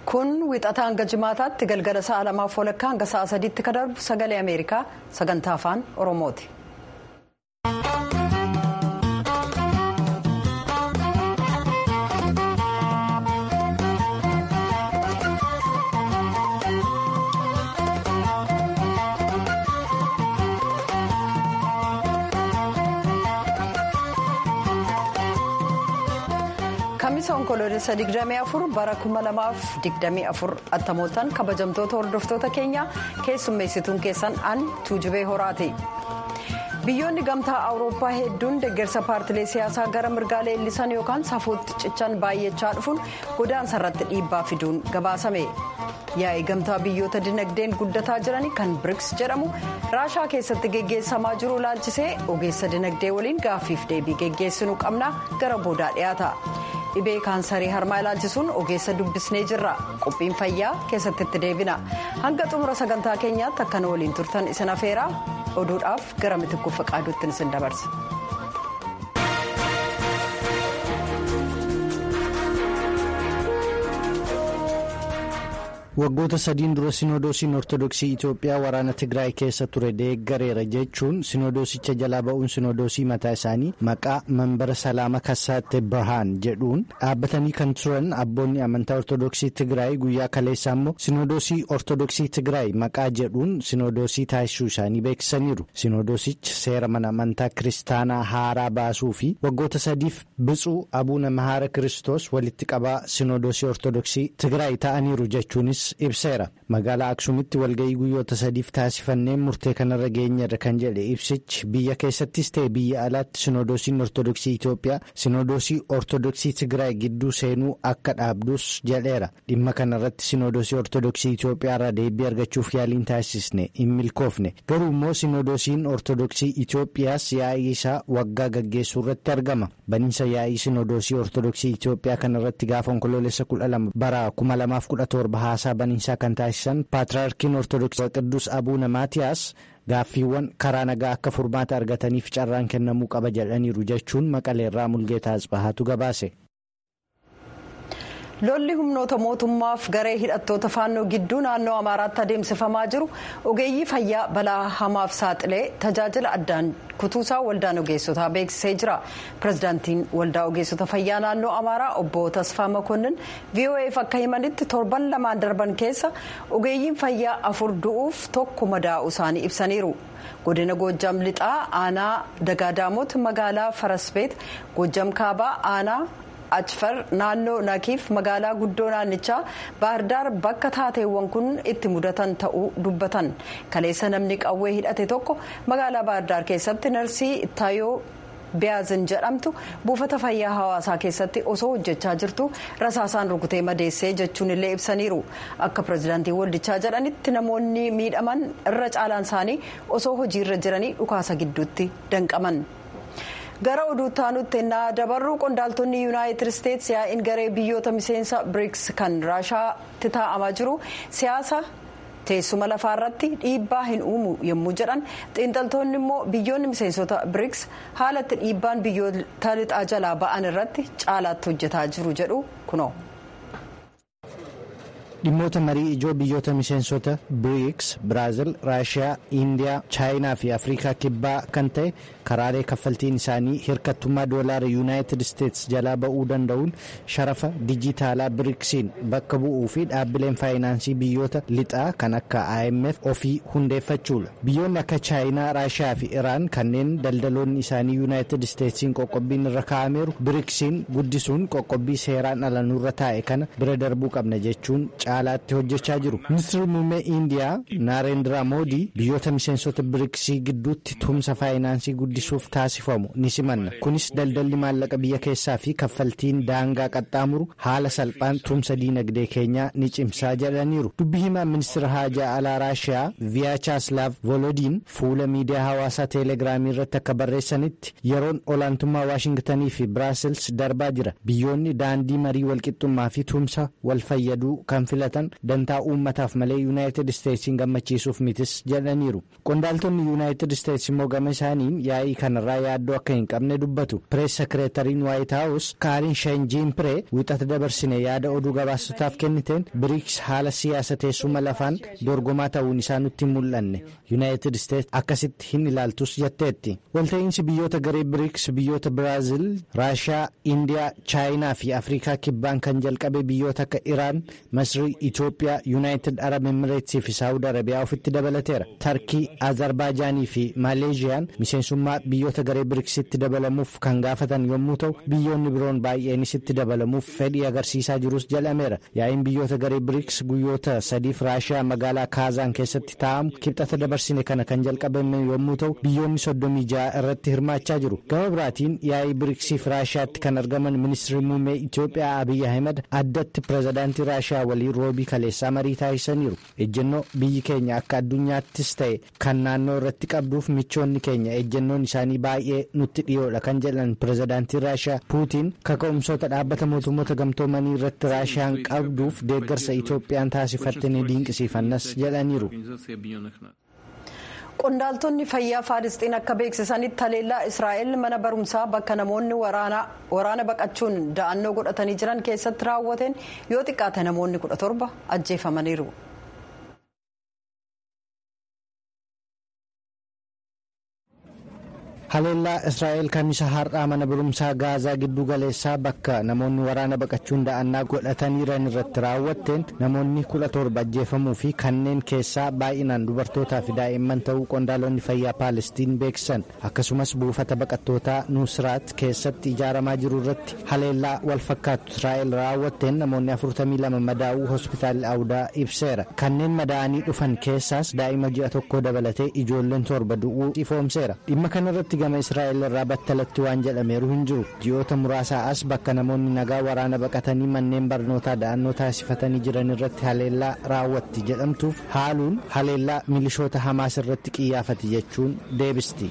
Kun wixataa hanga jimaataatti galgala sa'a 2:00 hanga sa'a 3tti kan darbu sagalee Ameerikaa sagantaa afaan Oromooti. Kamisa onkoloolessa 24 bara 2024 attamootaan kabajamtoota hordoftoota keenya keessummeessituun keessan an Tuujubee Horaati. Biyyoonni gamtaa Awurooppaa hedduun deeggarsa paartilee siyaasaa gara mirgaa leellisan yookaan safuutti cichan baay'achaa dhufuun godaansa irratti dhiibbaa fiduun gabaasame. Yaa'ii gamtaa biyyoota dinagdeen guddataa jiranii kan BRICS jedhamu Raashaa keessatti geggeessamaa jiru ilaalchisee ogeessa dinagdee waliin gaaffiif deebii geggeessinuu qabna gara boodaa dhiyaata. Dhibee kaansarii harmaa ilaalchisuun ogeessa dubbisnee jirra. Qophiin fayyaa keessatti itti deebina. Hanga xumura sagantaa keenyaatti akka nu waliin turtan isin afeeraa oduudhaaf gara Mitikkuu Faqaaduutti isin dabarsa. Waggoota sadiin dura Sinodoosiin Ortodoksii Itoophiyaa waraana Tigraay keessa ture deeggareera jechuun Sinodoosicha jalaa ba'uun Sinodoosii mataa isaanii maqaa Manbara Salaama Kassaate Birhaan jedhuun dhaabbatanii kan turan abboonni amantaa Ortodoksii Tigraay guyyaa kaleessaa immoo Sinodoosii Ortodoksii Tigraay maqaa jedhuun Sinodoosii taasisuu isaanii beeksisaniiru. Sinodoosichi seera mana amantaa kiristaanaa haaraa baasuu fi waggoota sadiif Bitsuu Abuuna Mahaara Kiristoos walitti qabaa Sinodoosii Ortodoksii Tigraay ta'aniiru jechuunis ibseera. Magaalaa Aksuumitti walga'ii guyyoota sadiif taasifanneen murtee kanarra geenyerra kan jedhe ibsichi biyya keessattis ta'e biyya alaatti Sinodoosiin Ortodoksii Itoophiyaa Sinodoosii Ortodoksii Tigraay gidduu seenuu akka dhaabdus jedheera. Dhimma kanarratti Sinodoosii Ortodoksii Itoophiyaa irraa deebii argachuuf yaaliin taasisne hin milkoofne. Garuu immoo Sinodoosiin Ortodoksii Itoophiyaas yaa'ii isaa waggaa gaggeessuu irratti argama. Baniinsa yaa'ii Sinodoosii Ortodoksii Itoophiyaa kanarratti gaafa onkoloolessa 12 bara 2017 haasaa baniinsaa kan taasisan Paatriyaarkiin Ortodoksii Qidduus Abuuna Maatiyaas gaaffiiwwan karaa nagaa akka furmaata argataniif carraan kennamuu qaba jedhaniiru jechuun Maqaleerraa Mulgeetaa Asbahaatu gabaase. Lolli humnoota mootummaaf garee hidhattoota faannoo gidduu naannoo Amaaraatti adeemsifamaa jiru ogeeyyii fayyaa balaa hamaaf saaxilee tajaajila addaan kutuusaa waldaan ogeessotaa beeksisee jira. Pireezidaantiin waldaa ogeessota fayyaa naannoo Amaaraa obbo Tasfaa Makonnin VOA'f akka himanitti torban lamaan darban keessa ogeeyyiin fayyaa 4 du'uuf 1 madaa'uu isaanii ibsaniiru. Godina Goojjam Lixaa aanaa Dagaadaamoot magaalaa Farasbeet Goojjam Kaabaa aanaa Achfar naannoo Nakiif magaalaa guddoo naannichaa Baahirdaar bakka taateewwan kun itti mudatan ta'uu dubbatan. Kaleessa namni qawwee hidhate tokko magaalaa Baahirdaar keessatti narsii Taayoo Biyaazin jedhamtu buufata fayyaa hawaasaa keessatti osoo hojjechaa jirtu rasaasaan rukutee madeessee jechuun illee ibsaniiru. Akka pireezidaantii waldichaa jedhanitti namoonni miidhaman irra caalaan isaanii osoo hojiirra jiranii dhukaasa gidduutti danqaman. Gara oduutti aanutti ennaa dabarru qondaaltonni Yuunaayitid Isteetsi yaa'iin garee biyyoota miseensa BRICS kan Raashaatti taa'amaa jiru siyaasa teessuma lafaarratti dhiibbaa hin uumu yommuu jedhan xiinxaltoonni immoo biyyoonni miseensota BRICS haalatti dhiibbaan biyyoota lixaa jalaa ba'an irratti caalaatti hojjetaa jiru jedhu kunoo. Dhimmoota marii ijoo biyyoota miseensota BRICS Biraazil, Raashiyaa, Indiyaa, Chaayinaa fi Afrikaa kibbaa kan ta'e karaalee kaffaltiin isaanii hirkattummaa doolaara Yuunaayitid Isteetsi jalaa ba'uu danda'uun sharafa dijitaalaa BRICSiin bakka bu'uu fi dhaabbileen faayinaansii biyyoota lixaa kan akka IMF ofii hundeeffachuudha. Biyyoonni akka Chaayinaa, Raashiyaa fi Iraan kanneen daldaloonni isaanii Yuunaayitid Isteetsiin qoqqobbiin irra kaa'ameeru BRICSiin guddisuun qoqqobbii seeraan ala nurra taa'e kana bira darbuu qabna jechuun caalaatti hojjechaa jiru. Ministeerri muummee Indiyaa Naarendiraa Moodii biyyoota miseensota BRICSii gidduutti tumsa faayinaansii guddisuuf taasifamu ni simanna. Kunis daldalli maallaqa biyya keessaa fi kaffaltiin daangaa qaxxaamuru haala salphaan tumsa diinagdee keenyaa ni cimsaa jedhaniiru. Dubbii himaa ministeera haajaa alaa Raashiyaa Viyaachaslav Volodiin fuula miidiyaa hawaasaa teelegiraamii irratti akka barreessanitti yeroon olaantummaa Waashingtanii fi Biraasils darbaa jira. Biyyoonni daandii marii walqixxummaa fi tumsa wal fayyaduu kan filatan dantaa uummataaf malee yuunaayitid isteetsiin gammachiisuuf mitis jedhaniiru. Qondaaltonni yuunaayitid isteetsi immoo gama isaaniin yaa'ii kanarraa yaaddoo akka hin qabne dubbatu. Pirees sekireetariin waayit haawus Kaarin Jean-Pierre wixata dabarsine yaada oduu gabaasotaaf kenniteen biriks haala siyaasa teessuma lafaan dorgomaa ta'uun isaa nutti hin mul'anne yuunaayitid isteetsi akkasitti hin ilaaltus jetteetti. Walta'iinsi biyyoota garee biriks biyyoota Biraazil, Raashiyaa, Indiyaa, Chaayinaa fi Afrikaa kibbaan kan jalqabe biyyoota akka Iraan, Masrii, Itoophiyaa, Yuunaayitid Arab Emireetsii fi Saawud Arabiyaa ofitti dabalateera. Tarkii, Azerbaaijaanii fi Maaleeziyaan miseensummaa biyyoota garee biriksitti dabalamuuf kan gaafatan yommuu ta'u biyyoonni biroon baay'eenis itti dabalamuuf fedhii agarsiisaa jirus jedhameera. Yaa'iin biyyoota garee biriks guyyoota sadiif Raashiyaa magaalaa Kaazaan keessatti taa'amu kibxata dabarsine kana kan jalqabame yommuu ta'u biyyoonni 36 irratti hirmaachaa jiru. Gama biraatiin yaa'ii biriksiif Raashiyaatti kan argaman ministeerri muummee Itoophiyaa Abiy Ahmed addatti pirezidaantii Raashiyaa waliin roobii kaleessaa marii taasisaniiru. Ejjennoo biyyi keenya akka addunyaattis ta'e kan naannoo irratti qabduuf michoonni keenya ejjennoon isaanii baay'ee nutti dhiyoodha kan jedhan pirezidaantii Raashiyaa Puutiin kaka'umsoota dhaabbata mootummoota gamtoomanii irratti Raashiyaan qabduuf deeggarsa Itoophiyaan taasifatte ni dinqisiifannas jedhaniiru. Qondaaltonni fayyaa Faalisxiin akka beeksisanitti haleellaa Israa'el mana barumsaa bakka namoonni waraana baqachuun da'annoo godhatanii jiran keessatti raawwateen yoo xiqqaate namoonni 17 ajjeefamaniiru. Haleellaa Israa'el kamisa har'aa mana barumsaa Gaazaa giddu galeessaa bakka namoonni waraana baqachuun da'annaa godhataniiran irratti raawwatteen namoonni 17 ajjeefamuu fi kanneen keessaa baay'inaan dubartootaa fi daa'imman ta'uu qondaalonni fayyaa Paalestiin beeksisan. Akkasumas buufata baqattootaa Nusraat keessatti ijaaramaa jiru irratti haleellaa wal fakkaatu Israa'el raawwatteen namoonni 42 madaa'uu hospitaalli Awudaa ibseera. Kanneen madaa'anii dhufan keessaas daa'ima ji'a tokko dabalatee ijoolleen 7 du'uu ifoomseera. Dhimma kanarratti gama Israa'el irraa battalatti waan jedhameeru hin jiru. Ji'oota muraasaa as bakka namoonni nagaa waraana baqatanii manneen barnootaa da'annoo taasifatanii jiran irratti haleellaa raawwatti jedhamtuuf haaluun haleellaa milishoota Hamaas irratti qiyyaafati jechuun deebisti.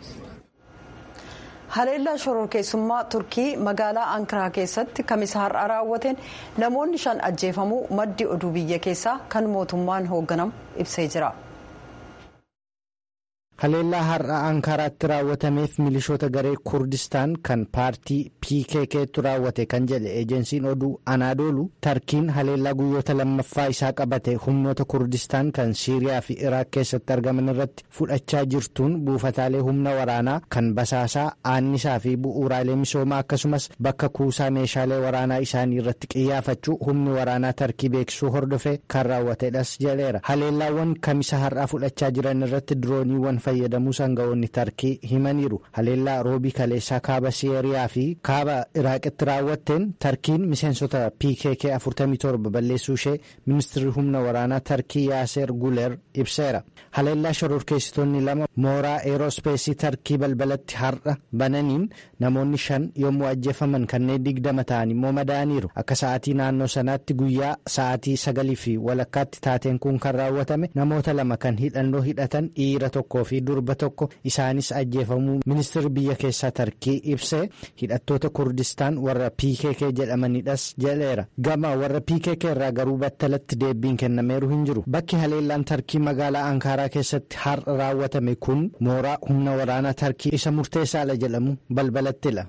Haleellaa shororkeessummaa Turkii magaalaa Ankaraa keessatti kamisa har'aa raawwateen namoonni 5 ajjeefamuu maddi oduu biyya keessaa kan mootummaan hoogganamu ibsee jira. Haleellaa har'a Ankaraatti raawwatameef milishoota garee Kurdistaan kan paartii PKKtu raawwate kan jedhe ejensiin oduu Anaadoolu Tarkiin haleellaa guyyoota lammaffaa isaa qabate humnoota Kurdistaan kan Siiriyaa fi Iraaq keessatti argaman irratti fudhachaa jirtuun buufataalee humna waraanaa kan basaasaa aannisaa fi bu'uuraalee misoomaa akkasumas bakka kuusaa meeshaalee waraanaa isaanii irratti qiyyaafachuu humni waraanaa Tarkii beeksisuu hordofee kan raawwatedhas jedheera. Haleellaawwan kamisa har'aa fudhachaa jiran irratti dirooniiwwan fayyadamuu sangaa'onni Tarkii himaniiru. Haleellaa roobii kaleessaa kaaba Siiriyaa fi kaaba Iraaqitti raawwatteen Tarkiin miseensota PKK 47 balleessuu ishee ministeerri humna waraanaa Tarkii Yaaser Guler ibseera. Haleellaa shororkeessitoonni 2 mooraa eerospeesii Tarkii balbalatti har'a bananiin namoonni 5 yommuu ajjeefaman kanneen 20 ta'an immoo madaa'aniiru. Akka sa'aatii naannoo sanaatti guyyaa sa'aatii 9 fi walakkaatti taateen kun kan raawwatame namoota 2 kan hidhannoo hidhatan dhiira tokkoo fi durba tokko isaanis ajjeefamuu ministeerri biyya keessaa Tarkii ibsee hidhattoota Kurdistaan warra PKK jedhamanidhas jedheera. Gama warra PKK irraa garuu battalatti deebiin kennameeru hin jiru. Bakki haleellaan Tarkii magaalaa Ankaraa keessatti har'a raawwatame kun mooraa humna waraanaa Tarkii isa murteessaadha jedhamu balbalattila.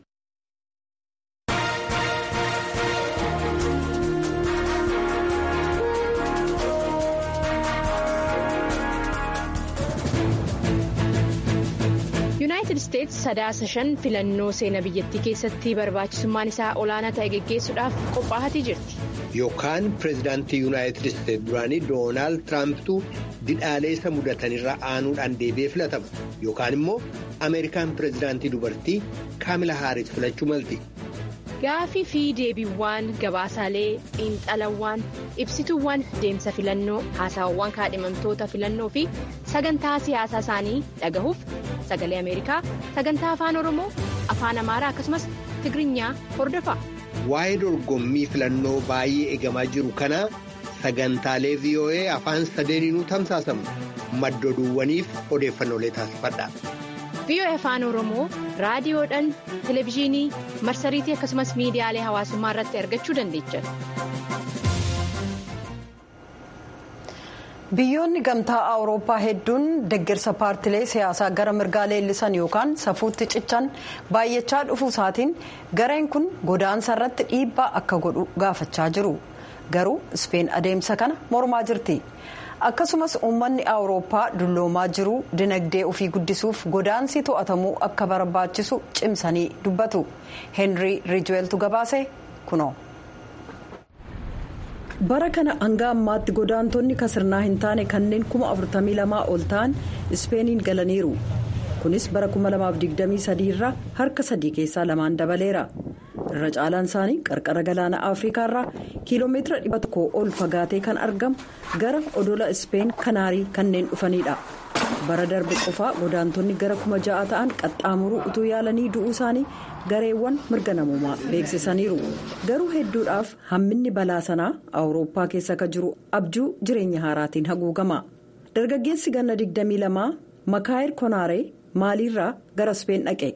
Yuunaayitid Isteetsi sadaasa 5 filannoo seenaa biyyattii keessatti barbaachisummaan isaa olaanaa ta'e geggeessuudhaaf qophaa'atii jirti. Yookaan pireezidaantii Yuunaayitid Isteetsi duraanii Doonaald Tiraampitu didhaalee isa mudatanirra aanuudhaan deebi'ee filatama. Yookaan immoo Ameerikaan pireezidaantii dubartii Kaamilaa Haaris filachuu malti. Gaafii fi deebiiwwan gabaasaalee xiinxalawwan ibsituuwwan deemsa filannoo haasawwan kaadhimamtoota filannoo fi sagantaa siyaasaa isaanii dhagahuuf sagalee Ameerikaa sagantaa afaan Oromoo afaan Amaaraa akkasumas Tigiriinyaa hordofaa. Waa'ee dorgommii filannoo baay'ee eegamaa jiru kana sagantaalee VOA afaan 3 tamsaasamu madda oduuwwaniif odeeffannoolee taasifadha. VOA afaan Oromoo raadiyoodhaan televezyiinii marsariitii akkasumas miidiyaalee hawaasummaa irratti argachuu dandeenya. Biyyoonni gamtaa Awurooppaa hedduun deeggarsa paartilee siyaasaa gara mirgaa leellisan yookaan safuutti cichan baay'achaa dhufuu isaatiin gareen kun godaansa irratti dhiibbaa akka godhu gaafachaa jiru. Garuu Ispeen adeemsa kana mormaa jirti. Akkasumas uummanni Awurooppaa dulloomaa jiru dinagdee ofii guddisuuf godaansi to'atamuu akka barbaachisu cimsanii dubbatu. Henry Ridgwelltu gabaase kunoo. Bara kana hanga ammaatti godaantonni kasirnaa hin taane kanneen 42,000 ol ta'an Ispeeniin galaniiru. Kunis bara 2023 irraa harka 3 keessaa 2 dabaleera. Irra caalaan isaanii qarqara galaana Afrikaa irraa kiiloomeetira 100 ol fagaatee kan argamu gara odola Ispeen Kanaarii kanneen dhufanidha. Bara darbe qofaa godaantonni gara 6,000 ta'an qaxxaamuruu utuu yaalanii du'uu isaanii gareewwan mirga namoomaa beeksisaniiru. Garuu hedduudhaaf hamminni balaa sanaa Awurooppaa keessa akka jiru abjuu jireenya haaraatiin haguugama. Dargaggeessi ganna 22 Makaayir Konaaree maaliirraa gara Ispeen dhaqe.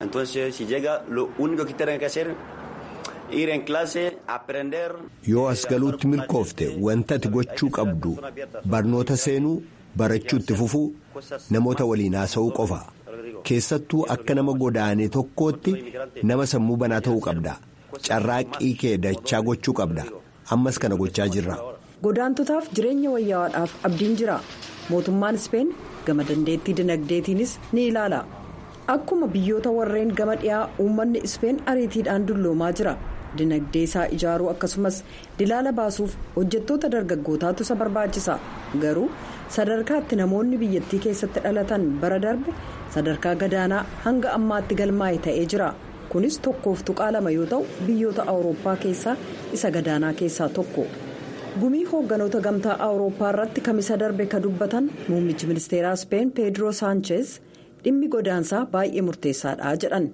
Yoo as galuutti milkoofte wanta ati gochuu qabdu barnoota seenuu barachuutti fufuu namoota waliin haasa'uu qofa. Keessattuu akka nama godaane tokkootti nama sammuu banaa ta'uu qabda. Carraaqqii kee dachaa gochuu qabda. Ammas kana gochaa jirra. Godaantotaaf jireenya wayyaa'aadhaaf abdiin jira. Mootummaan Ispeen gama dandeettii dinagdeetiinis ni ilaala. Akkuma biyyoota warreen gama dhiyaa uummanni Ispeen ariitiidhaan dulloomaa jira. Dinagdee isaa ijaaruu akkasumas dilaala baasuuf hojjettoota dargaggootaatu isa barbaachisa. Garuu sadarkaatti namoonni biyyattii keessatti dhalatan bara darbe sadarkaa gadaanaa hanga ammaatti galmaa'e ta'ee jira. Kunis tokkoof tuqaa 2 yoo ta'u biyyoota Awurooppaa keessaa isa gadaanaa keessaa tokko. Gumii hoogganoota gamtaa Awurooppaa irratti kamisa darbe ka dubbatan muummichi ministeeraa Ispeen Pedro Sánchez dhimmi godaansaa baay'ee murteessaadha jedhan.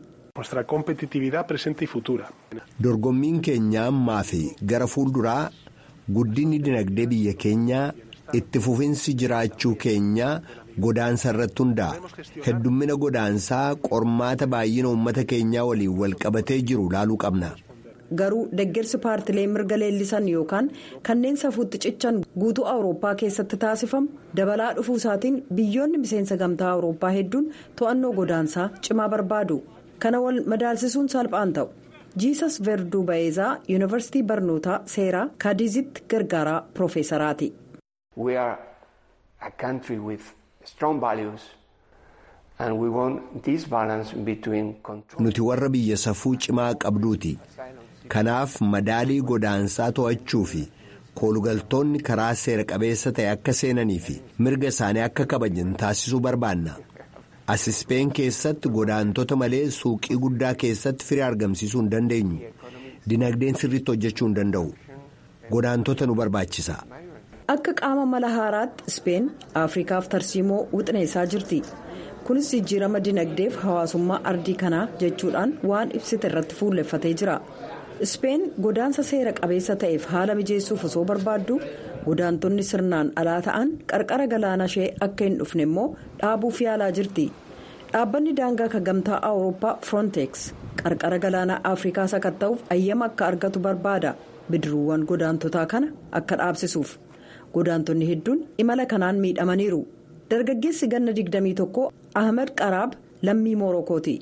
Dorgommiin keenya ammaa fi gara fuulduraa guddinni dinagdee biyya keenyaa itti fufinsi jiraachuu keenyaa godaansa irratti hundaa'a. Heddummina godaansaa qormaata baay'ina uummata keenyaa waliin walqabatee jiru laaluu qabna. Garuu deeggarsi paartilee mirga leellisan yookaan kanneen safuutti cichan guutuu Awurooppaa keessatti taasifamu dabalaa dhufuu isaatiin biyyoonni miseensa gamtaa Awurooppaa hedduun to'annoo godaansaa cimaa barbaadu. Kana wal madaalsisuun salphaan ta'u. Jiisas Verduu Bayeezaa Yuunivarsiitii Barnootaa Seeraa Kaadizitti gargaaraa Piroofeesaraati. We are a country with strong values and we want this balance between control. Nuti warra biyya safuu cimaa qabduuti. Kanaaf madaalii godaansaa to'achuu fi koolugaltoonni karaa seera qabeessa ta'e akka seenanii fi mirga isaanii akka kabajan taasisuu barbaanna. As Ispeen keessatti godaantota malee suuqii guddaa keessatti firii argamsiisuu hin dandeenyu. Dinagdeen sirriitti hojjechuu hin danda'u. Godaantota nu barbaachisa. Akka qaama mala haaraatti Ispeen Afrikaaf tarsiimoo wixineessaa jirti. Kunis jijjiirama dinagdeef hawaasummaa ardii kanaa jechuudhaan waan ibsite irratti fuulleffatee jira. Ispeen godaansa seera qabeessa ta'eef haala mijeessuuf osoo barbaaddu godaantonni sirnaan alaa ta'an qarqara galaana ishee akka hin dhufne immoo dhaabuuf yaalaa jirti. Dhaabbanni daangaa kan gamtaa Awurooppaa Frontex qarqara galaanaa Afrikaa sakatta'uuf ayyama akka argatu barbaada. Bidiruuwwan godaantotaa kana akka dhaabsisuuf. Godaantonni hedduun imala kanaan miidhamaniiru. Dargaggeessi ganna 21 Ahmed Qaraab lammii Moorokooti.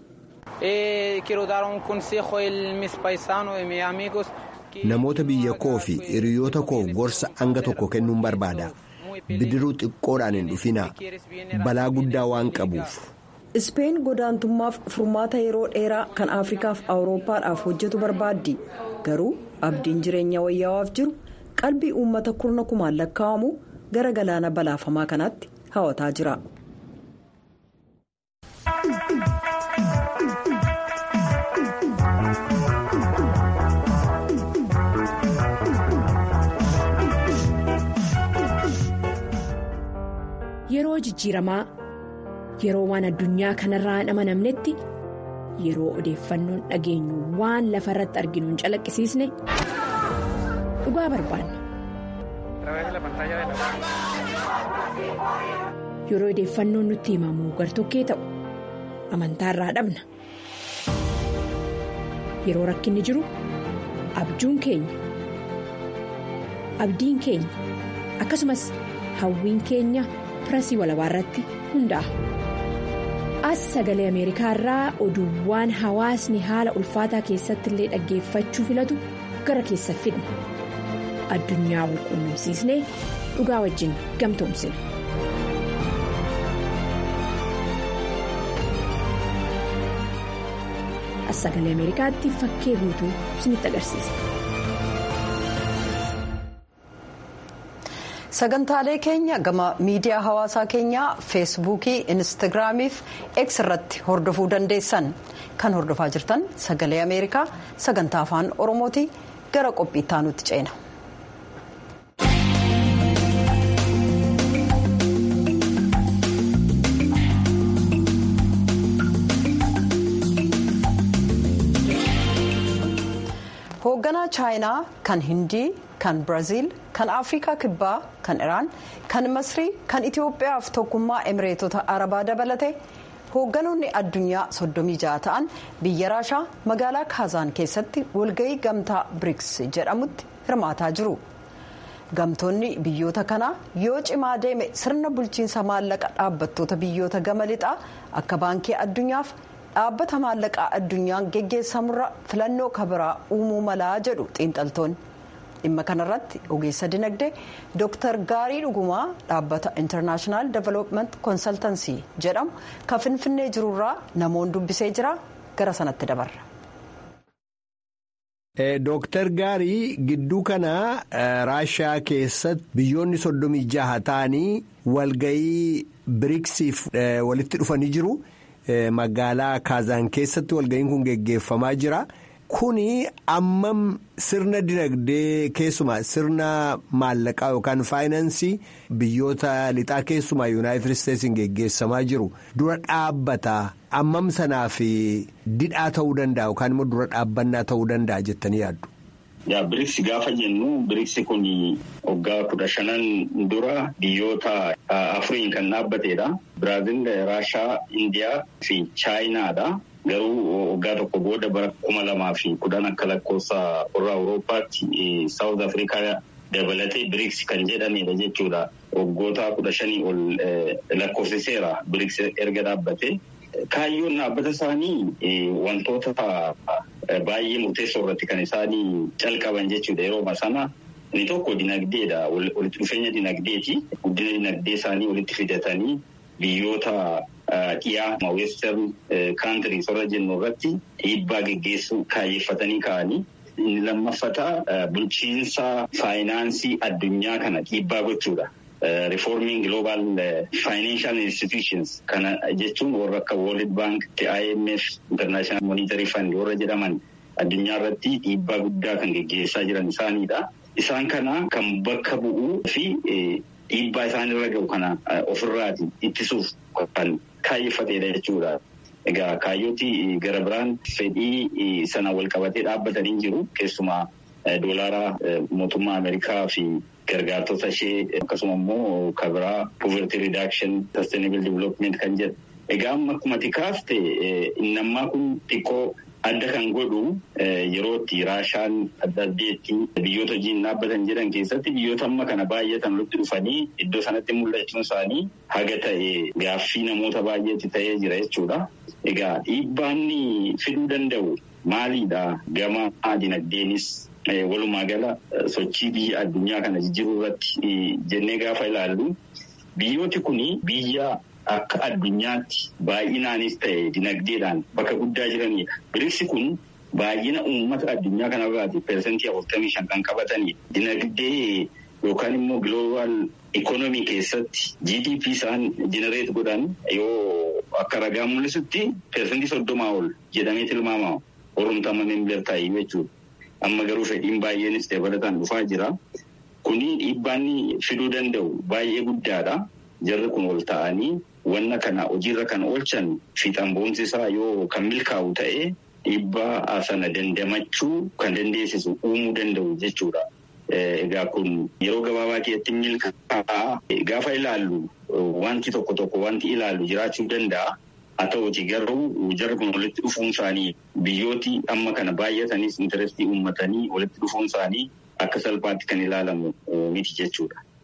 Namoota biyya koo fi hiriyoota koo gorsa hanga tokko kennuun barbaada. Bidiruu xiqqoodhaan hin dhufina. Balaa guddaa waan qabuuf. Ispeen godaantummaaf furmaata yeroo dheeraa kan Afrikaaf Awurooppaadhaaf hojjetu barbaaddi. Garuu abdiin jireenya wayyaa'aaf jiru qalbii uummata 10,000 lakkaa'amu gara galaana balaafamaa kanaatti hawataa jira. Yeroo jijjiiramaa yeroo waan addunyaa kanarraa hin amanamnetti yeroo odeeffannoon dhageenyu waan lafa irratti arginu hin calaqqisiisne dhugaa barbaanna. Yeroo odeeffannoon nutti himamu gartokkee ta'u amantaarraa dhabna. Yeroo rakkinni jiru abjuun keenya abdiin keenya akkasumas hawwiin keenya pirasii walabaa irratti hundaa'a. As sagalee Ameerikaa irraa oduuwwan hawaasni haala ulfaataa keessatti illee dhaggeeffachuu filatu gara keessa fidna. Addunyaa wal quunnamsiisnee dhugaa wajjin gamtoomsina. As sagalee Ameerikaatti fakkee guutuu isinitti agarsiisa. Sagantaalee keenya gama miidiyaa hawaasaa keenyaa feesbuukii, instaagiraamii fi X irratti hordofuu dandeessan. Kan hordofaa jirtan sagalee Ameerikaa sagantaa afaan Oromooti. Gara qophii itti aanutti ceena. Hoogganaa Chaayinaa, kan Hindii, kan Biraaziil, kan Afrikaa Kibbaa, kan Iraan, kan Masrii, kan Itoophiyaa fi tokkummaa Emireetota Arabaa dabalate hoogganoonni addunyaa 36 ta'an biyya Raashaa magaalaa Kaazaan keessatti walgahii gamtaa BRICS jedhamutti hirmaataa jiru. Gamtoonni biyyoota kanaa yoo cimaa deeme sirna bulchiinsa maallaqa dhaabbattoota biyyoota gama lixaa akka baankii addunyaaf dhaabbata maallaqaa addunyaan geggeessamurra filannoo kabiraa uumuu malaa jedhu xiinxaltoonni. Dhimma kanarratti ogeessa dinagdee Dr. Gaarii Dhugumaa dhaabbata International Development Consultancy jedhamu kan Finfinnee jirurraa namoonni dubbisee jira. Gara sanatti dabarra. Dr. Gaarii gidduu kana Raashaa keessatti biyyoonni 36 ta'anii walgahii BRICSiif walitti dhufanii jiru. Magaalaa Kaazaan keessatti walgahiin kun geggeeffamaa jira. Kuni ammam sirna dinagdee keessumaa sirna maallaqaa yookaan faayinaansii biyyoota lixaa keessumaa Yuunaayitid Isteetsiin geggeessamaa jiru dura dhaabbata ammam sanaa fi didhaa ta'uu danda'a yookaan immoo dura dhaabbannaa ta'uu danda'a jettanii yaaddu. BRICS gaafa jennu BRICS kun waggaa 15 dura biyyoota afuriin kan dhaabbatedha. Biraaziil, Raashaa, Indiyaa fi Chaayinaadha. Garuu waggaa tokko booda bara 2010 akka lakkoofsa warra Awurooppaatti Saawuz Afrikaa dabalatee BRICS kan jedhamedha jechuudha. Waggoota 15 ol lakkoofsiseera BRICS erga dhaabbate. Kaayyoon dhaabbata isaanii wantoota baay'ee murteessoo irratti kan isaanii calqaban jechuudha. Yeroo sana inni tokko dinagdeedha. Walitti dhufeenya dinagdeeti. Guddina dinagdee isaanii walitti fidatanii biyyoota dhiyaa western countries warra jennu irratti dhiibbaa geggeessuu kaayeffatanii ka'anii. Inni lammaffata bulchiinsa faayinaansii addunyaa kana dhiibbaa gochuudha. Reforming global financial institutions kana jechuun warra akka World Bank, IMF, International Monetary Fund warra jedhaman addunyaa irratti dhiibbaa guddaa kan geggeessaa jiran isaaniidha. Isaan kana kan bakka bu'uu fi dhiibbaa isaanirra gahu kana ofirraati ittisuuf kan kaayeffatedha jechuudha. Egaa kaayyooti gara biraan fedhii sana wal qabatee dhaabbatanii jiru. Keessumaa doolaara mootummaa Ameerikaa fi gargaartota ishee akkasuma immoo kabiraa poverty reduction sustainable development kan jedhu. Egaa amma akkuma tikaafte inni ammaa kun xiqqoo adda kan godhu yerootti Raashaan adda addeetti biyyoota hojiin dhaabbatan jedhan keessatti biyyoota amma kana baay'atan walitti dhufanii iddoo sanatti mul'achuun isaanii haga ta'e gaaffii namoota baay'eetti ta'ee jira jechuudha. Egaa dhiibbaanni fiduu danda'u maaliidha? Gama dinagdeenis walumaa gala sochii biyya addunyaa kana jijjiiruu irratti jennee gaafa ilaallu biyyooti kuni biyya akka addunyaatti baay'inaanis ta'e dinagdeedhaan bakka guddaa jiranidha. BRICS kun baay'ina uummata addunyaa kanarraati persentii 45 kan qabatanidha. Dinagdee yookaan immoo global economy keessatti GDP isaan generate godhan yoo akka ragaa mul'isutti persentii 30 ol jedhamee tilmaamama. Oromtama membertaa'ii jechuudha. Amma garuu fedhiin baay'eenis dabalataan dhufaa jira. Kuni dhiibbaanni fiduu danda'u baay'ee guddaadha. Jarri kun ol ta'anii wanna kana hojiirra kan oolchan fiixaan boonsi isaa yoo kan milkaa'u ta'e dhiibbaa sana dandamachuu kan dandeessisu uumuu danda'u jechuudha. Egaa kun yeroo gabaabaa keessatti milkaa'aa gaafa ilaallu wanti tokko wanti ilaallu jiraachuu danda'a. Haa ta'uuti garuu jarri kun walitti dhufuun isaanii biyyooti amma kana baay'atanis intarestii uummatanii walitti dhufuun isaanii akka salphaatti kan ilaalamu miti jechuudha.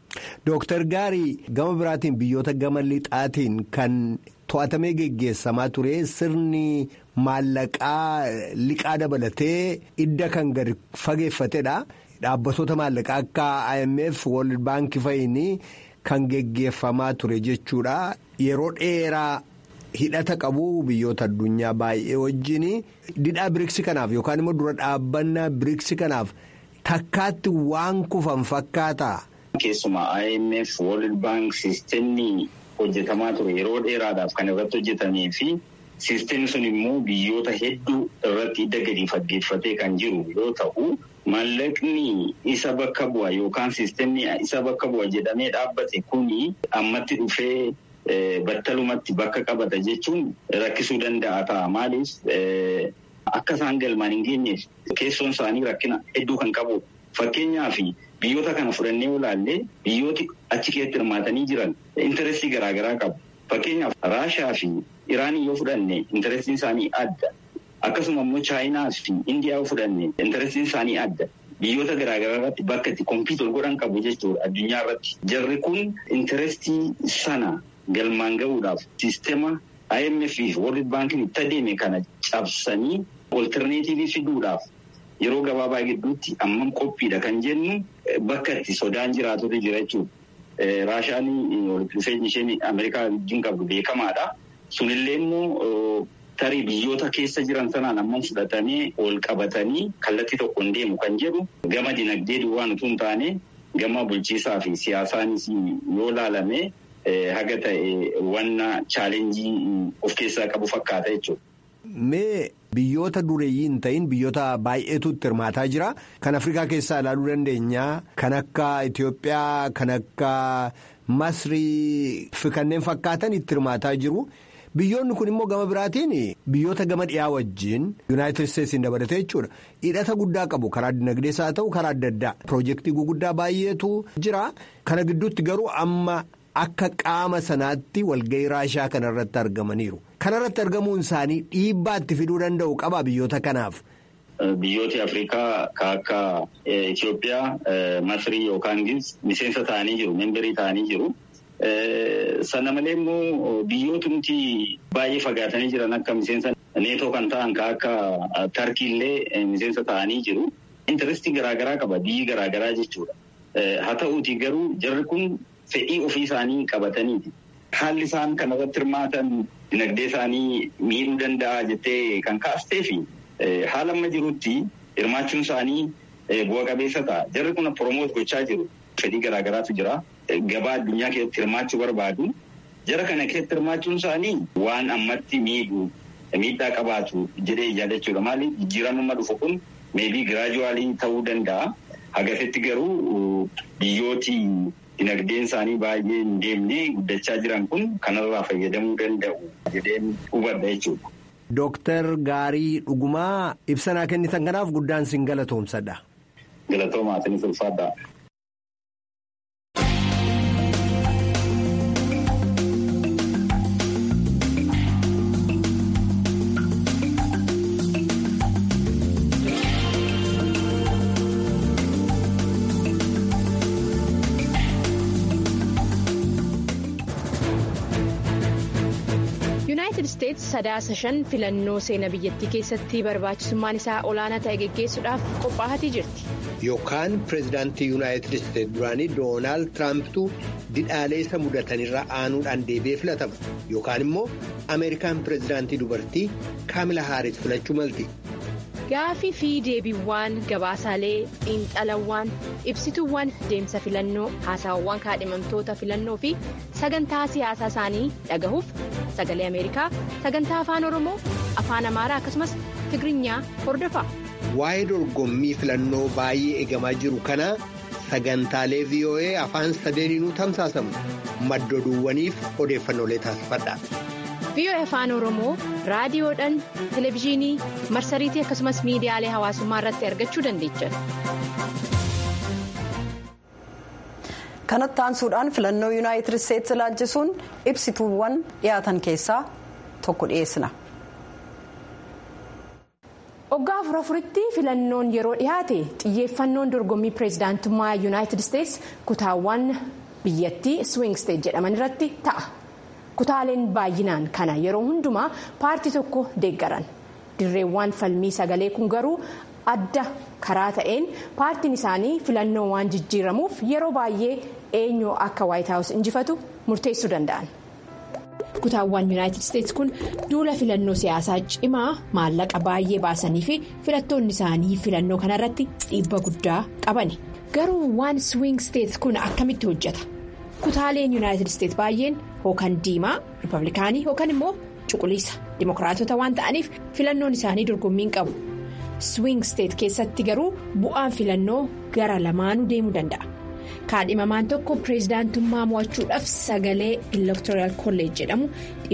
Dooktar Gaarii gama biraatiin biyyoota gama lixaatiin kan to'atamee geggeessamaa ture sirni maallaqaa liqaa dabalatee idda kan gadi fageeffatedha. Dhaabbattoota maallaqaa akka IMF World Bank fa'inii kan geggeeffamaa ture jechuudha. Yeroo dheeraa hidhata qabu biyyoota addunyaa baay'ee wajjin didhaa biriksii kanaaf yookaan immoo dura dhaabbannaa biriksii kanaaf takkaatti waan kufan fakkaata. Keessumaa IMF World Bank siistemni hojjetamaa ture yeroo dheeraadhaaf kan irratti hojjetamee fi siistemni sun immoo biyyoota hedduu irratti hidda gadi faggeeffatee kan jiru yoo ta'u maallaqni isa bakka bu'a yookaan siistemni isa bakka bu'a jedhamee dhaabbate kuni ammatti dhufee battalumatti bakka qabata jechuun rakkisuu danda'a ta'a. Maaliif akka isaan galmaan hin geenyeef keessoon isaanii rakkina hedduu kan qabudha. Fakkeenyaaf biyyoota kana fudhannee ilaallee biyyooti achi keessatti hirmaatanii jiran intarestii garaagaraa qabu. Fakkeenyaaf Raashaa fi Iraanii yoo fudhanne intarestiin isaanii adda. Akkasuma immoo Chaayinaa fi Indiyaa yoo fudhanne intarestiin isaanii adda. Biyyoota garaagaraa irratti bakka itti kompiitar godhan qabu jechuudha addunyaa irratti. Jarri kun intarestii sana galmaan gahuudhaaf siistema IMF fi World Bankin itti adeeme kana cabsanii olterneetiivii fiduudhaaf yeroo gabaabaa gidduutti ammam qophiidha kan jennu bakka itti sodaan jiraatota jira jechuudha. Raashaan walitti dhufeenyi isheen Ameerikaa wajjin qabdu beekamaadha. Sunillee immoo tarii biyyoota keessa jiran sanaan ammam fudhatanii ol qabatanii kallattii tokkoon deemu kan jedhu gama dinagdee duwwaan utuu hin taane gama bulchiisaa fi siyaasaanis yoo laalame haga ta'e wanna chaalenjii of keessaa qabu fakkaata jechuudha. Mee biyyoota dureeyyii hin ta'in biyyoota baay'eetu itti hirmaataa jira. Kan Afrikaa keessaa ilaaluu dandeenya. Kan akka Itoophiyaa, kan akka Masrii fi kanneen fakkaatan itti hirmaataa jiru. Biyyoonni kun immoo gama biraatiin biyyoota gama dhiyaa wajjin Yuunaayitid Isteetsiin dabalatee jechuudha. Hidhata guddaa qabu karaa dinagdees haa ta'u karaa adda addaa. Piroojeektii guguddaa baay'eetu jira. Kana gidduutti garuu amma akka qaama sanaatti walgahii Raashaa kanarratti argamaniiru. Kanarratti argamuun isaanii dhiibbaa itti fiduu danda'u qaba biyyoota kanaaf. Biyyooti Afrikaa akka Itoophiyaa, Masrii yookaan Gibsi miseensa ta'anii jiru, memberii ta'anii jiru. Sana malee immoo biyyoota nuti baay'ee fagaatanii jiran akka miseensa neetoo kan ta'an akka Tarkiillee miseensa ta'anii jiru. Intarestii garaagaraa qaba biyyi garaagaraa jechuudha. Haa ta'uuti garuu jarri kun fedhii ofii isaanii qabataniiti. Haalli isaan kanarratti hirmaatan dinagdee isaanii miidhuu danda'a jettee kan kaastee fi haala amma jirutti hirmaachuun isaanii bu'a qabeessa ta'a. Jarri kun promoot gochaa jiru. Fedhii garaagaraatu jira. Gabaa addunyaa keessatti hirmaachuu barbaadu. Jara kana keessatti hirmaachuun isaanii waan ammatti miidhaa qabaatu jedhee yaadachuudha. Maaliif jijjiiramuma dhufu kun meebii giraajuwaalii ta'uu danda'a. Hagasitti garuu biyyooti dinagdeen isaanii baay'ee hin deemne guddachaa jiran kun kanarraa fayyadamuu danda'u jedheen hubadha jechuudha. Dooktar Gaarii Dhugumaa ibsa naa kennitan kanaaf guddaan sin galatoomsadha. Galatoomaa sinis ulfaadha. Sadaasa 5 filannoo seenaa biyyattii keessatti barbaachisummaan isaa olaanaa ta'e geggeessuudhaaf qophaa'atii jirti. Yookaan pireezidaantii Yuunaayitid Isteetsi duraanii Doonaald Tiraampitu didhaalee isa mudatanirra aanuudhaan deebi'ee filatama. Yookaan immoo Ameerikaan pireezidaantii dubartii Kaamilaa Haaris filachuu malti. Gaafii fi deebiiwwan gabaasaalee xiinxalawwan ibsituuwwan deemsa filannoo haasawwan kaadhimamtoota filannoo fi sagantaa siyaasaa isaanii dhagahuuf sagalee Ameerikaa sagantaa afaan Oromoo afaan Amaaraa akkasumas Tigiriinyaa hordofaa. Waa'ee dorgommii filannoo baay'ee eegamaa jiru kana sagantaalee VOA afaan sadeeniinuu tamsaasamu maddoduuwwaniif odeeffannoolee taasifadha. VOA afaan Oromoo raadiyoodhaan televezyiinii marsariitii akkasumas miidiyaalee hawaasummaa irratti argachuu dandeechan. Kanatti aansuudhaan filannoo Yuunaayitid Isteetsi ilaalchisuun ibsituuwwan dhiyaatan keessaa tokko dhiyeessina. Waggaa afuritti filannoon yeroo dhiyaate xiyyeeffannoon dorgommii pireezidaantummaa Yuunaayitid Isteets kutaawwan biyyattii swing state jedhaman irratti ta'a. Kutaaleen baay'inaan kana yeroo hundumaa paartii tokko deeggaran. Dirreewwan falmii sagalee kun garuu adda karaa ta'een paartiin isaanii filannoo waan jijjiiramuuf yeroo baay'ee eenyu akka White House injifatu murteessuu danda'an. Kutaawwan Yuunaayitid Isteets kun duula filannoo siyaasaa cimaa maallaqa baay'ee baasanii fi filattoonni isaanii filannoo kanarratti dhiibbaa guddaa qabani. Garuu waan swing state kun akkamitti hojjeta? Kutaaleen Yuunaayitid Isteets baay'een hookan diimaa riippablikaanii hookan immoo cuquliisa dimokiraatota waan ta'aniif filannoon isaanii dorgommiin qabu. Swing state keessatti garuu bu'aan filannoo gara lamaanuu deemuu danda'a. Kaadhimamaan tokko pireezidaantummaa mo'achuudhaaf sagalee electoral college jedhamu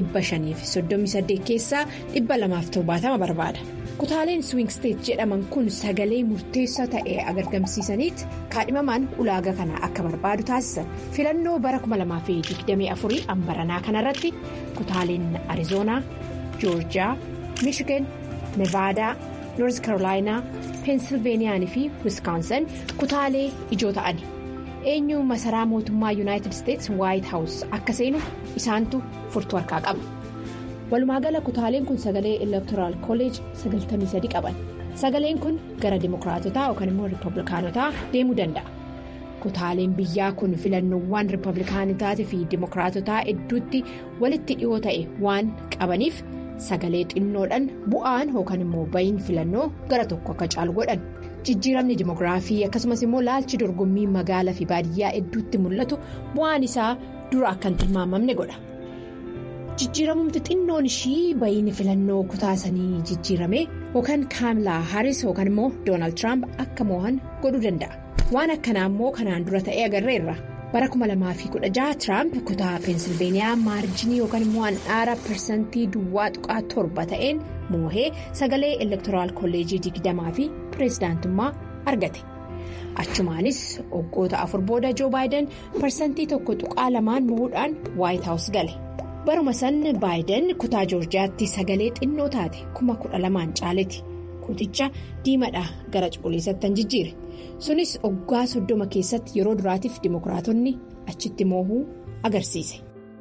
538 keessaa 270 barbaada. Kutaaleen swing state jedhaman kun sagalee murteessaa ta'e argamsiisaniiti kaadhimamaan ulaagaa kana akka barbaadu taasisan. Filannoo bara 2024 ambaranaa kanarratti kutaaleen Arizoonaa, Joorjiyaa, Michigan, Nevaadaa, Noorz Karoolaayinaa, Peensilveeniyaa fi Wiskaansan kutaalee ijoo ta'ani. Eenyu masaraa mootummaa Yuunaayitid Isteets White House akka seenu isaantu furtuu harkaa qaba. Walumaagala kutaaleen kun sagalee electoral college 93 qaban. Sagaleen kun gara dimokiraatotaa yookaan immoo riippablikaanotaa deemuu danda'a. Kutaaleen biyyaa kun filannoowwan riippablikaanotaa fi dimokiraatotaa hedduutti walitti dhiyoo ta'e waan qabaniif sagalee xinnoodhaan bu'aan yookaan immoo bahiin filannoo gara tokko akka caalu godhan. Jijjiiramni dimoogiraafii akkasumas immoo laalchi dorgommii magaalaa fi baadiyyaa hedduutti mul'atu bu'aan isaa dura akka hin tilmaamamne godha. Jijjiiramumti xinnoon ishii bahiin filannoo kutaasanii jijjiirame yookaan Kaamilaa Haaris yookaan immoo Doonaald Tiraamp akka mo'an godhuu danda'a. Waan akkanaa immoo kanaan dura ta'ee agarreerra. Bara 2016 Tiraamp kutaa Peensilveeniyaa maarjinii yookaan immoo handhaara parsantii duwwaa tuqaa 7 ta'een moohee sagalee elektoraal kolleejii 20 fi pireezidaantummaa argate. Achumaanis waggoota 4 booda Joo Baayiden parsantii 1.2 mo'uudhaan White House gale. Baruma san Baayiden kutaa Joorjiyaatti sagalee xinnoo taate 12,000 caaleeti. Kuticha diimadhaa gara cuquliisatti jijjiire. Sunis waggaa 30 keessatti yeroo duraatiif dimokiraatonni achitti moohuu agarsiise.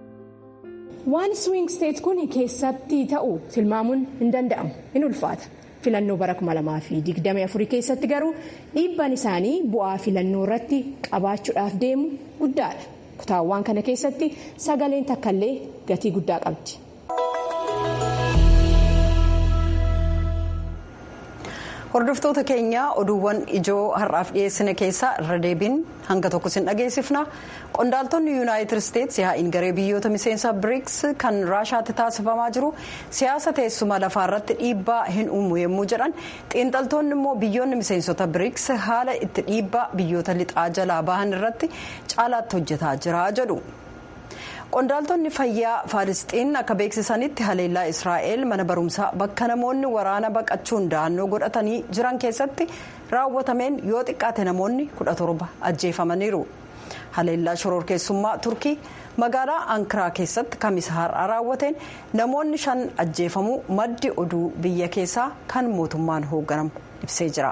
Waan swing state kun keessatti ta'u tilmaamuun hin danda'amu hin ulfaata. Filannoo bara 2024 keessatti garuu dhiibbaan isaanii bu'aa filannoo irratti qabaachuudhaaf deemu guddaadha. Kutaawwan kana keessatti sagaleen takkaallee gatii guddaa qabdi. Hordoftoota keenya oduuwwan ijoo har'aaf dhiyeessine keessaa irra deebiin hanga tokko sin dhageessifna. Qondaaltonni Yuunaayitid Isteets yaa'iin garee biyyoota miseensa BRICS kan Raashaatti taasifamaa jiru siyaasa teessuma lafaa irratti dhiibbaa hin uumu yommuu jedhan xiinxaltoonni immoo biyyoonni miseensota BRICS haala itti dhiibbaa biyyoota lixaa jalaa bahan irratti caalaatti hojjetaa jira jedhu. Qondaaltonni fayyaa Faalisxiin akka beeksisanitti haleellaa Israa'el mana barumsaa bakka namoonni waraana baqachuun da'annoo godhatanii jiran keessatti raawwatameen yoo xiqqaate namoonni 17 ajjeefamaniiru. Haleellaa shororkeessummaa Turkii magaalaa Ankaraa keessatti kamisa har'aa raawwateen namoonni 5 ajjeefamuu maddi oduu biyya keessaa kan mootummaan hoogganamu ibsee jira.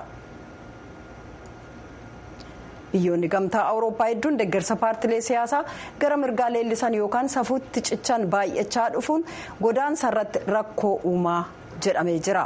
Biyyoonni gamtaa Awurooppaa hedduun deeggarsa paartilee siyaasaa gara mirgaa leellisan yookaan safuutti cichan baay'achaa dhufuun godaansa irratti rakkoo uumaa jedhamee jira.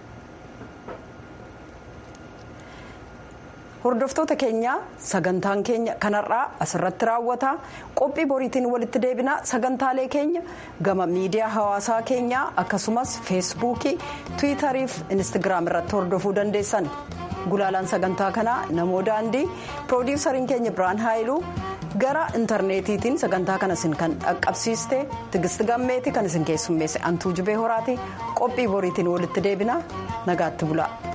Hordoftoota keenya sagantaan keenya kanarraa asirratti raawwata. Qophii boriitiin walitti deebina. Sagantaalee keenya gama miidiyaa hawaasaa keenyaa akkasumas feesbuukii, tiwiitarii fi instaagiraam irratti hordofuu dandeessan. Gulaalaan sagantaa kanaa namoo daandii piroodiwusariin keenya Biraan Haayiluu gara intarneetiitiin sagantaa kana isin kan dhaqqabsiiste Tigist Gammeeti kan isin keessummeesse Antuu Jibee Horaati. Qophii boriitiin walitti deebina nagaatti bulaa.